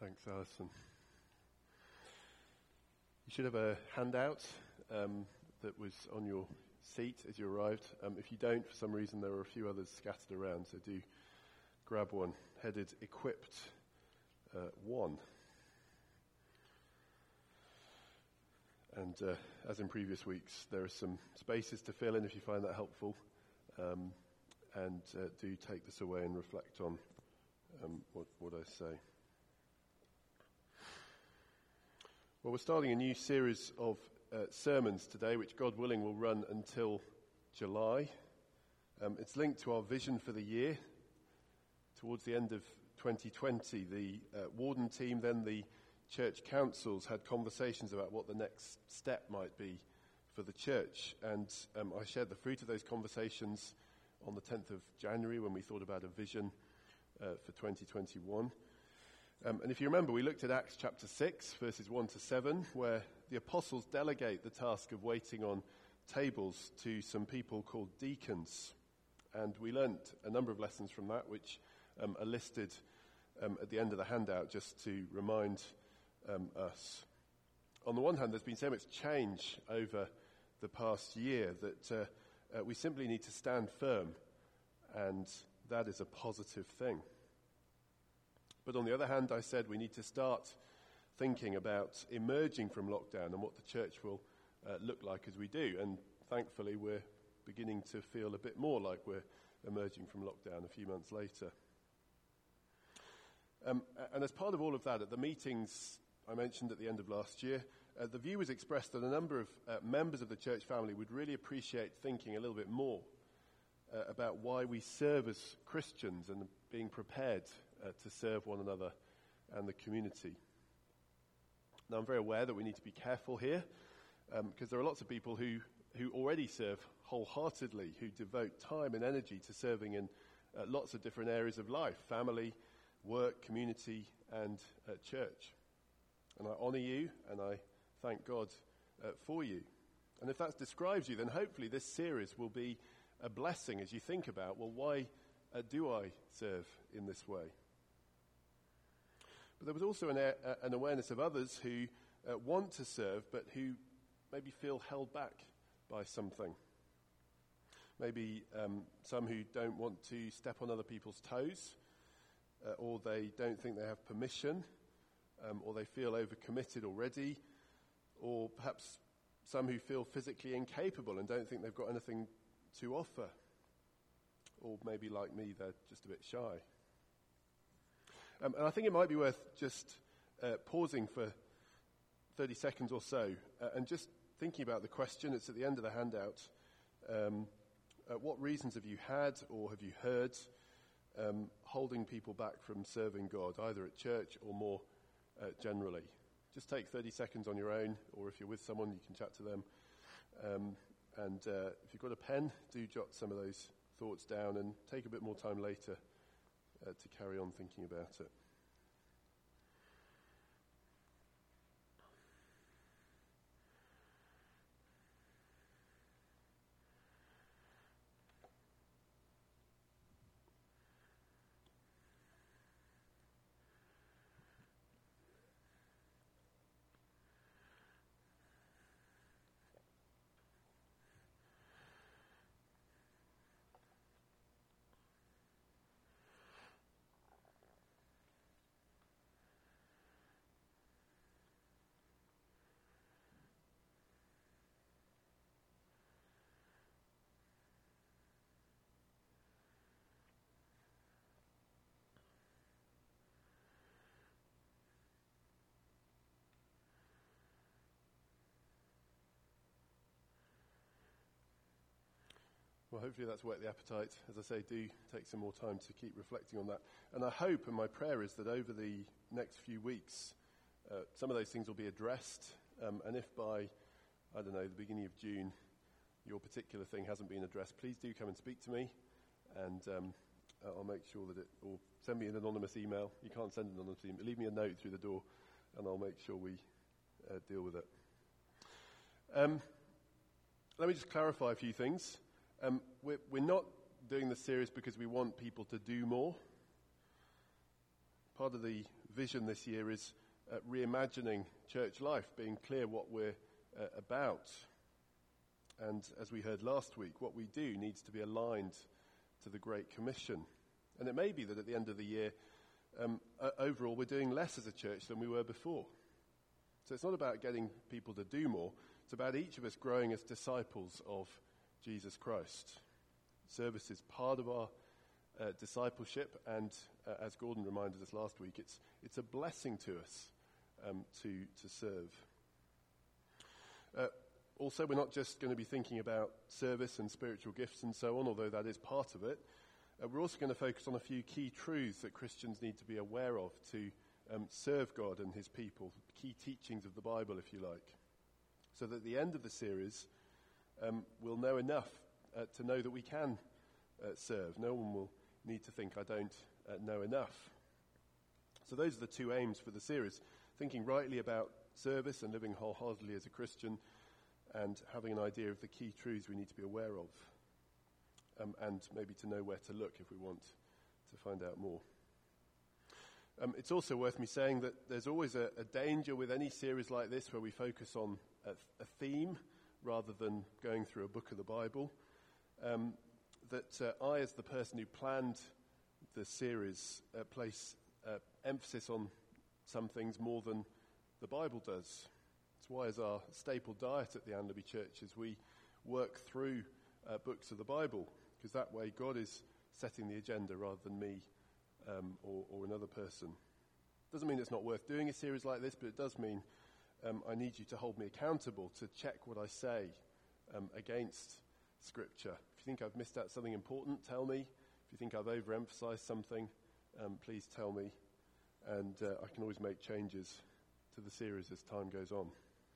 Thanks, Alison. You should have a handout that was on your seat as you arrived. If you don't, for some reason, there are a few others scattered around, so do grab one, headed Equipped 1. And as in previous weeks, there are some spaces to fill in if you find that helpful. And do take this away and reflect on what I say. Well, we're starting a new series of sermons today, which God willing will run until July. It's linked to our vision for the year. Towards the end of 2020, the Warden team, then the church councils, had conversations about what the next step might be for the church. And I shared the fruit of those conversations on the 10th of January when we thought about a vision for 2021. And if you remember, we looked at Acts chapter 6, verses 1 to 7, where the apostles delegate the task of waiting on tables to some people called deacons. And we learnt a number of lessons from that, which are listed at the end of the handout just to remind us. On the one hand, there's been so much change over the past year that we simply need to stand firm, and that is a positive thing. But on the other hand, I said we need to start thinking about emerging from lockdown and what the church will look like as we do. And thankfully, we're beginning to feel a bit more like we're emerging from lockdown a few months later. And as part of all of that, at the meetings I mentioned at the end of last year, the view was expressed that a number of members of the church family would really appreciate thinking a little bit more about why we serve as Christians and being prepared to serve one another and the community. Now, I'm very aware that we need to be careful here because there are lots of people who already serve wholeheartedly, who devote time and energy to serving in lots of different areas of life: family, work, community, and church. And I honour you, and I thank God for you. And if that describes you, then hopefully this series will be a blessing as you think about, well, why do I serve in this way? But there was also an awareness of others who want to serve, but who maybe feel held back by something. Maybe some who don't want to step on other people's toes, or they don't think they have permission, or they feel overcommitted already, or perhaps some who feel physically incapable and don't think they've got anything to offer. Or maybe like me, they're just a bit shy. And I think it might be worth just pausing for 30 seconds or so and just thinking about the question. It's at the end of the handout. What reasons have you had or have you heard holding people back from serving God, either at church or more generally? Just take 30 seconds on your own, or if you're with someone, you can chat to them. And if you've got a pen, do jot some of those thoughts down and take a bit more time later to carry on thinking about it. Well, hopefully that's whet the appetite. As I say, do take some more time to keep reflecting on that. And I hope, and my prayer is that over the next few weeks, some of those things will be addressed. And if by, I don't know, the beginning of June, your particular thing hasn't been addressed, please do come and speak to me. And I'll make sure that or send me an anonymous email. You can't send an anonymous email. Leave me a note through the door, and I'll make sure we deal with it. Let me just clarify a few things. We're not doing this series because we want people to do more. Part of the vision this year is reimagining church life, being clear what we're about. And as we heard last week, what we do needs to be aligned to the Great Commission. And it may be that at the end of the year, overall, we're doing less as a church than we were before. So it's not about getting people to do more. It's about each of us growing as disciples of Jesus Christ. Service is part of our discipleship, and as Gordon reminded us last week, it's a blessing to us to serve. Also, we're not just going to be thinking about service and spiritual gifts and so on, although that is part of it. We're also going to focus on a few key truths that Christians need to be aware of to serve God and his people, key teachings of the Bible, if you like, so that at the end of the series, we'll know enough to know that we can serve. No one will need to think, I don't know enough. So those are the two aims for the series, thinking rightly about service and living wholeheartedly as a Christian, and having an idea of the key truths we need to be aware of, and maybe to know where to look if we want to find out more. It's also worth me saying that there's always a danger with any series like this where we focus on a theme rather than going through a book of the Bible, that I, as the person who planned the series, place emphasis on some things more than the Bible does. It's why, as our staple diet at the Anlaby Church, is we work through books of the Bible, because that way God is setting the agenda rather than me or another person. Doesn't mean it's not worth doing a series like this, but it does mean I need you to hold me accountable, to check what I say against Scripture. If you think I've missed out something important, tell me. If you think I've overemphasized something, please tell me. And I can always make changes to the series as time goes on.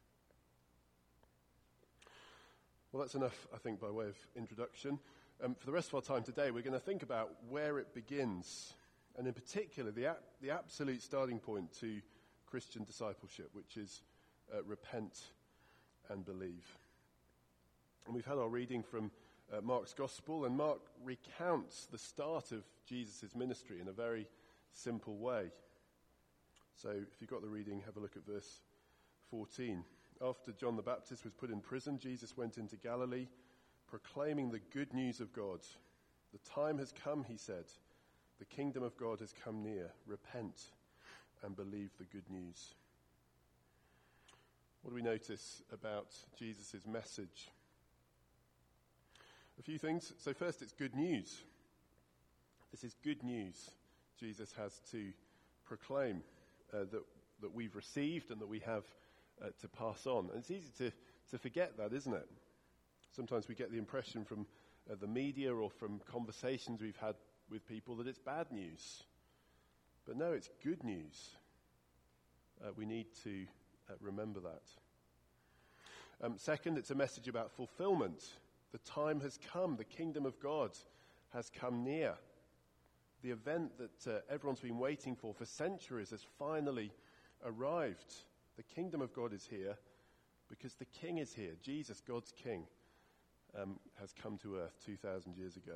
Well, that's enough, I think, by way of introduction. For the rest of our time today, we're going to think about where it begins, and in particular, the absolute starting point to Christian discipleship, which is repent and believe. And we've had our reading from Mark's Gospel, and Mark recounts the start of Jesus' ministry in a very simple way. So if you've got the reading, have a look at verse 14. After John the Baptist was put in prison, Jesus went into Galilee, proclaiming the good news of God. The time has come, he said. The kingdom of God has come near. Repent and believe the good news. What do we notice about Jesus' message? A few things. So first, it's good news. This is good news Jesus has to proclaim that we've received and that we have to pass on. And it's easy to forget that, isn't it? Sometimes we get the impression from the media or from conversations we've had with people that it's bad news. But no, it's good news. We need to remember that. Second, it's a message about fulfillment. The time has come. The kingdom of God has come near. The event that everyone's been waiting for centuries has finally arrived. The kingdom of God is here because the king is here. Jesus, God's king, has come to earth 2,000 years ago.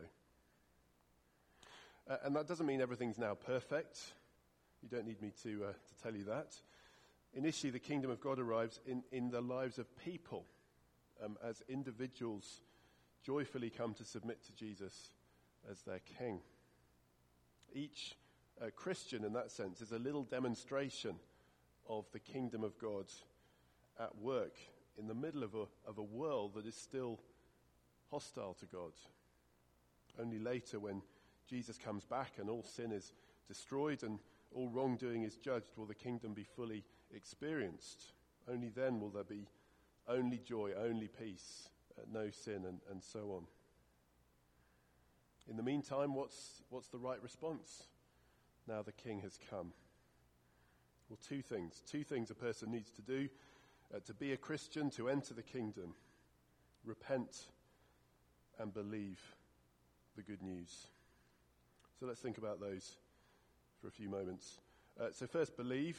And that doesn't mean everything's now perfect. You don't need me to tell you that. Initially, the kingdom of God arrives in the lives of people as individuals joyfully come to submit to Jesus as their king. Each Christian, in that sense, is a little demonstration of the kingdom of God at work in the middle of a world that is still hostile to God. Only later, when Jesus comes back and all sin is destroyed and all wrongdoing is judged, will the kingdom be fully experienced. Only then will there be only joy, only peace, no sin, and so on. In the meantime, what's the right response? Now the king has come. Well, two things a person needs to do to be a Christian, to enter the kingdom: repent and believe the good news. So let's think about those for a few moments. So first, believe.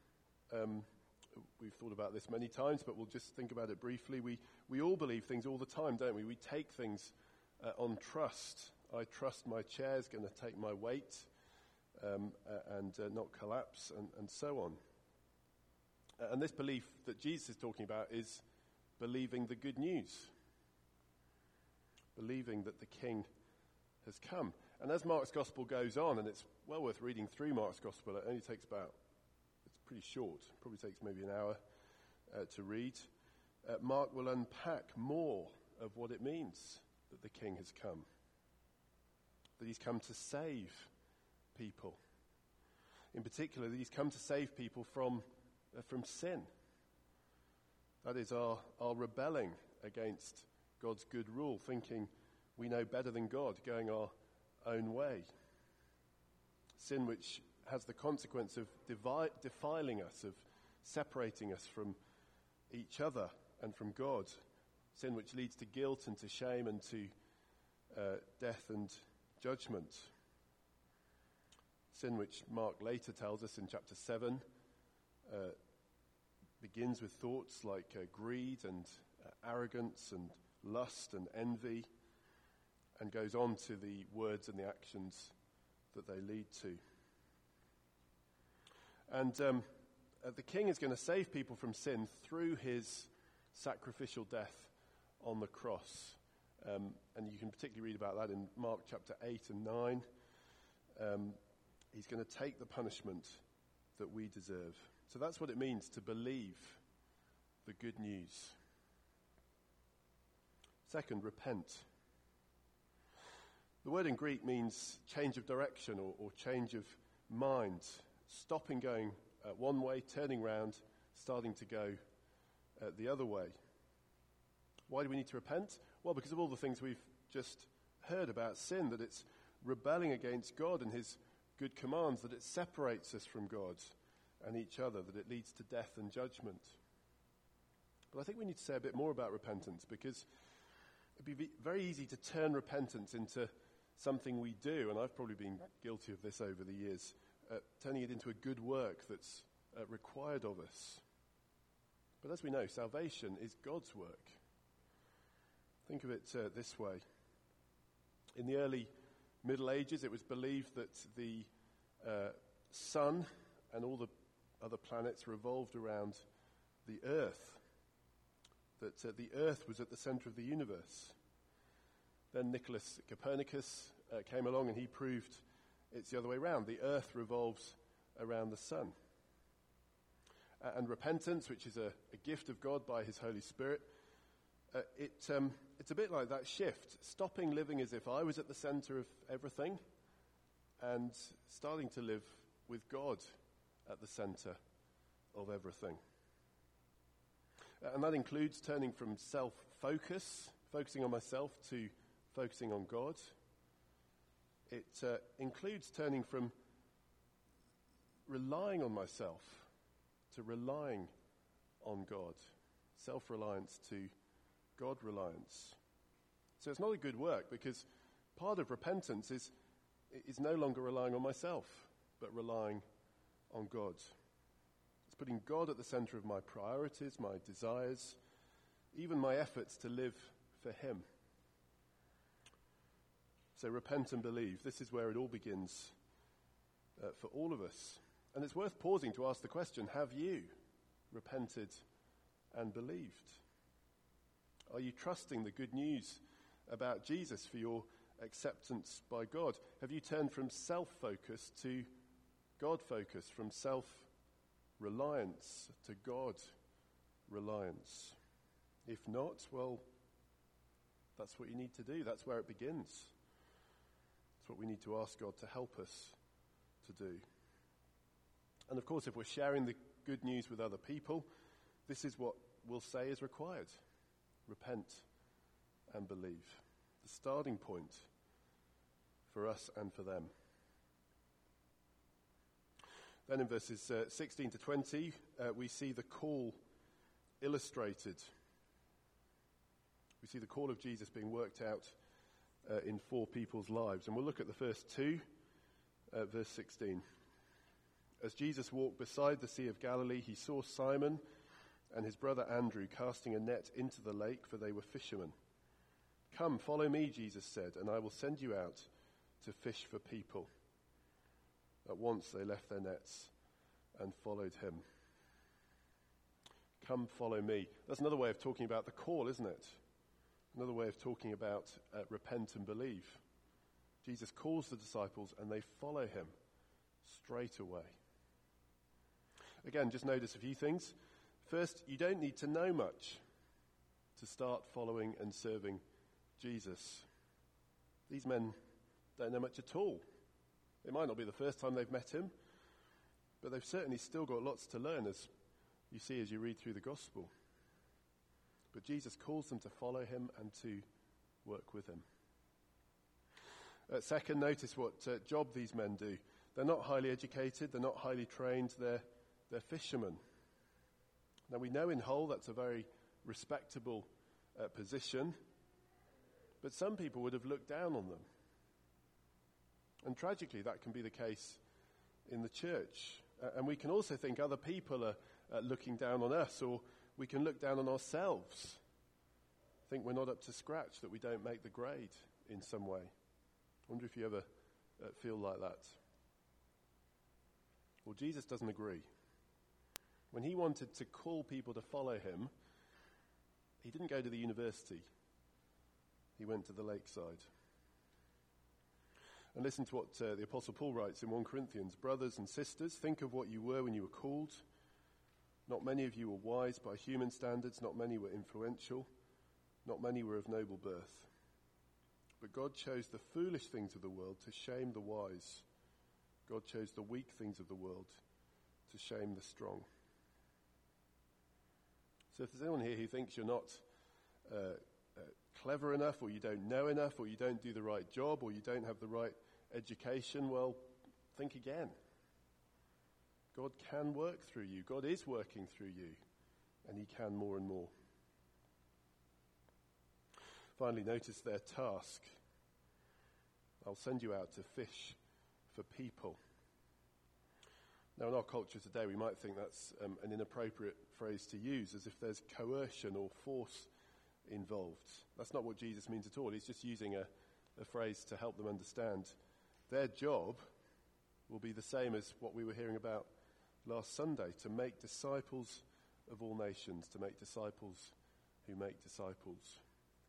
We've thought about this many times, but we'll just think about it briefly. We all believe things all the time, don't we? We take things on trust. I trust my chair's going to take my weight. and not collapse, and so on. And this belief that Jesus is talking about is believing the good news, believing that the King has come. And as Mark's Gospel goes on, and it's well worth reading through Mark's Gospel, it only takes it's pretty short, probably takes maybe an hour to read. Mark will unpack more of what it means that the King has come, that he's come to save people. In particular, that he's come to save people from sin. That is our rebelling against God's good rule, thinking we know better than God, going our own way. Sin which has the consequence of defiling us, of separating us from each other and from God. Sin which leads to guilt and to shame and to death and judgment. Sin which Mark later tells us in chapter 7 begins with thoughts like greed and arrogance and lust and envy, and goes on to the words and the actions that they lead to. And the King is going to save people from sin through his sacrificial death on the cross. And you can particularly read about that in Mark chapter 8 and 9. He's going to take the punishment that we deserve. So that's what it means to believe the good news. Second, repent. The word in Greek means change of direction or change of mind. Stopping going one way, turning round, starting to go the other way. Why do we need to repent? Well, because of all the things we've just heard about sin, that it's rebelling against God and his good commands, that it separates us from God and each other, that it leads to death and judgment. But I think we need to say a bit more about repentance, because it'd be very easy to turn repentance into something we do, and I've probably been guilty of this over the years, turning it into a good work that's required of us. But as we know, salvation is God's work. Think of it this way. In the early Middle Ages, it was believed that the sun and all the other planets revolved around the earth, that the earth was at the center of the universe. Then Nicholas Copernicus came along and he proved it's the other way around. The earth revolves around the sun. And repentance, which is a gift of God by his Holy Spirit, it's a bit like that shift, stopping living as if I was at the center of everything and starting to live with God at the center of everything. And that includes turning from self-focus, focusing on myself, to focusing on God. It includes turning from relying on myself to relying on God. Self-reliance to God-reliance. So it's not a good work, because part of repentance is no longer relying on myself, but relying on God. It's putting God at the center of my priorities, my desires, even my efforts to live for him. So repent and believe. This is where it all begins for all of us. And it's worth pausing to ask the question, have you repented and believed? Are you trusting the good news about Jesus for your acceptance by God? Have you turned from self-focus to God-focus, from self-reliance to God-reliance? If not, well, that's what you need to do. That's where it begins. It's what we need to ask God to help us to do. And of course, if we're sharing the good news with other people, this is what we'll say is required. Repent and believe. The starting point for us and for them. Then in verses 16 to 20, we see the call illustrated. We see the call of Jesus being worked out in four people's lives. And we'll look at the first two, verse 16. As Jesus walked beside the Sea of Galilee, he saw Simon and his brother Andrew casting a net into the lake, for they were fishermen. "Come, follow me," Jesus said, "and I will send you out to fish for people." At once they left their nets and followed him. Come follow me. That's another way of talking about the call, isn't it? Another way of talking about repent and believe. Jesus calls the disciples and they follow him straight away. Again, just notice a few things. First, you don't need to know much to start following and serving Jesus. These men don't know much at all. It might not be the first time they've met him, but they've certainly still got lots to learn, as you see as you read through the gospel. But Jesus calls them to follow him and to work with him. Second, notice what job these men do. They're not highly educated, they're not highly trained, they're fishermen. Now we know in Hull that's a very respectable position, but some people would have looked down on them. And tragically, that can be the case in the church. And we can also think other people are looking down on us, or we can look down on ourselves. Think we're not up to scratch, that we don't make the grade in some way. I wonder if you ever feel like that. Well, Jesus doesn't agree. When he wanted to call people to follow him, he didn't go to the university. He went to the lakeside. And listen to what the Apostle Paul writes in 1 Corinthians. Brothers and sisters, think of what you were when you were called. Not many of you were wise by human standards. Not many were influential. Not many were of noble birth. But God chose the foolish things of the world to shame the wise. God chose the weak things of the world to shame the strong. So if there's anyone here who thinks you're not clever enough, or you don't know enough, or you don't do the right job, or you don't have the right education, well, think again. God can work through you. God is working through you, and he can more and more. Finally, notice their task. I'll send you out to fish for people. Now, in our culture today, we might think that's an inappropriate phrase to use, as if there's coercion or force involved. That's not what Jesus means at all. He's just using a phrase to help them understand. Their job will be the same as what we were hearing about last Sunday, to make disciples of all nations, to make disciples who make disciples.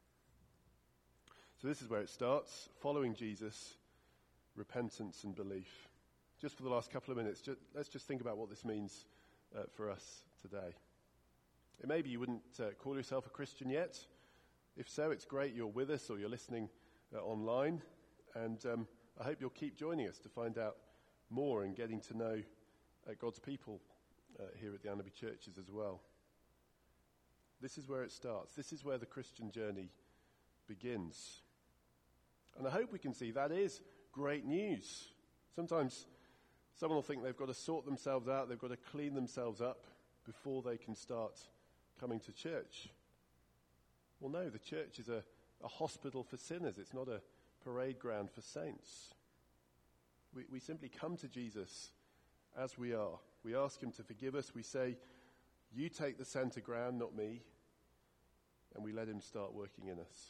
So this is where it starts, following Jesus, repentance and belief. Just for the last couple of minutes, let's just think about what this means for us today. It may be you wouldn't call yourself a Christian yet. If so, it's great you're with us or you're listening online. And I hope you'll keep joining us to find out more and getting to know God's people here at the Annaby Churches as well. This is where it starts. This is where the Christian journey begins. And I hope we can see that is great news. Sometimes someone will think they've got to sort themselves out, they've got to clean themselves up before they can start coming to church. Well, no, the church is a hospital for sinners. It's not a parade ground for saints. We simply come to Jesus as we are. We ask him to forgive us. We say, you take the center ground, not me. And we let him start working in us.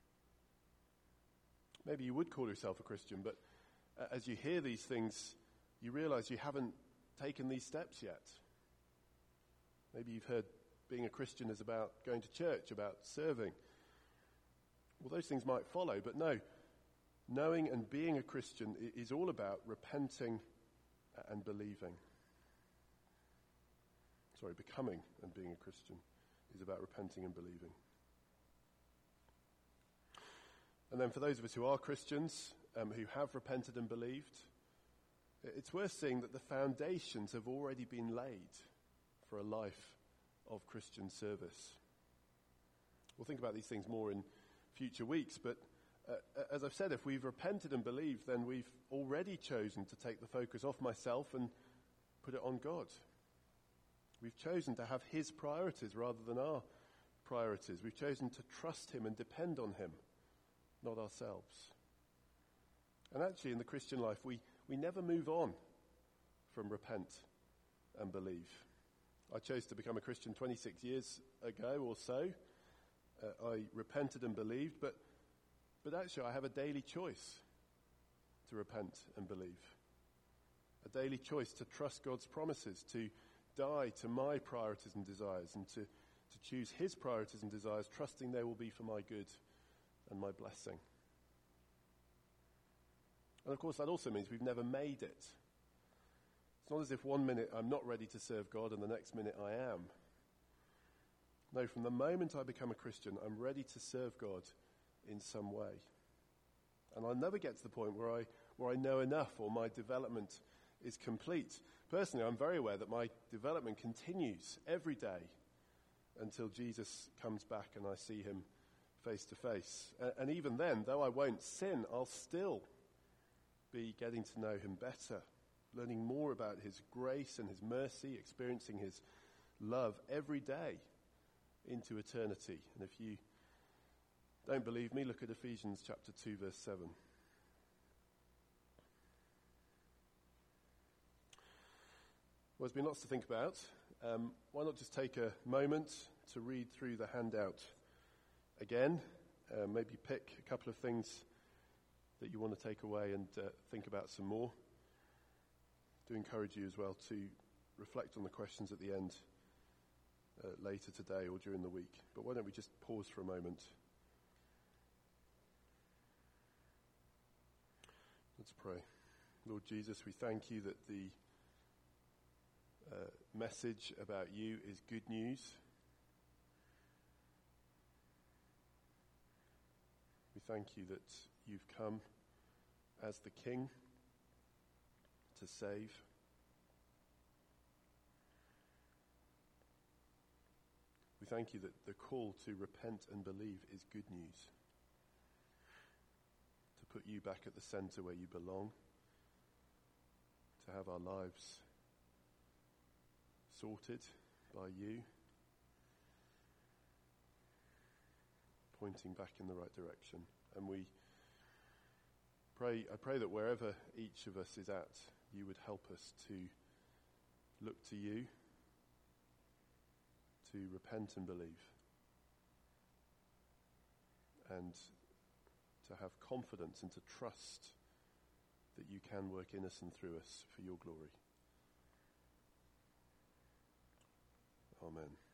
Maybe you would call yourself a Christian, but as you hear these things, you realize you haven't taken these steps yet. Maybe you've heard being a Christian is about going to church, about serving. Well, those things might follow, but no. Knowing and being a Christian is all about repenting and believing. Becoming and being a Christian is about repenting and believing. And then for those of us who are Christians, who have repented and believed, it's worth seeing that the foundations have already been laid for a life of Christian service. We'll think about these things more in future weeks, but as I've said, if we've repented and believed, then we've already chosen to take the focus off myself and put it on God. We've chosen to have his priorities rather than our priorities. We've chosen to trust him and depend on him, not ourselves. And actually, in the Christian life, we never move on from repent and believe. I chose to become a Christian 26 years ago or so. I repented and believed, but actually I have a daily choice to repent and believe. a daily choice to trust God's promises, to die to my priorities and desires, and to choose his priorities and desires, trusting they will be for my good and my blessing. And of course, that also means we've never made it. It's not as if one minute I'm not ready to serve God and the next minute I am. No, from the moment I become a Christian, I'm ready to serve God in some way. And I'll never get to the point where I know enough or my development is complete. Personally, I'm very aware that my development continues every day until Jesus comes back and I see him face to face. And even then, though I won't sin, I'll still be getting to know him better, learning more about his grace and his mercy, experiencing his love every day into eternity. And if you don't believe me, look at Ephesians chapter 2, verse 7. Well, there's been lots to think about. Why not just take a moment to read through the handout again? Maybe pick a couple of things that you want to take away and think about some more. I do encourage you as well to reflect on the questions at the end later today or during the week. But why don't we just pause for a moment? Let's pray. Lord Jesus, we thank you that the message about you is good news. We thank you that you've come as the King to save. We thank you that the call to repent and believe is good news. To put you back at the centre where you belong. To have our lives sorted by you. Pointing back in the right direction. And I pray that wherever each of us is at, you would help us to look to you, to repent and believe, and to have confidence and to trust that you can work in us and through us for your glory. Amen.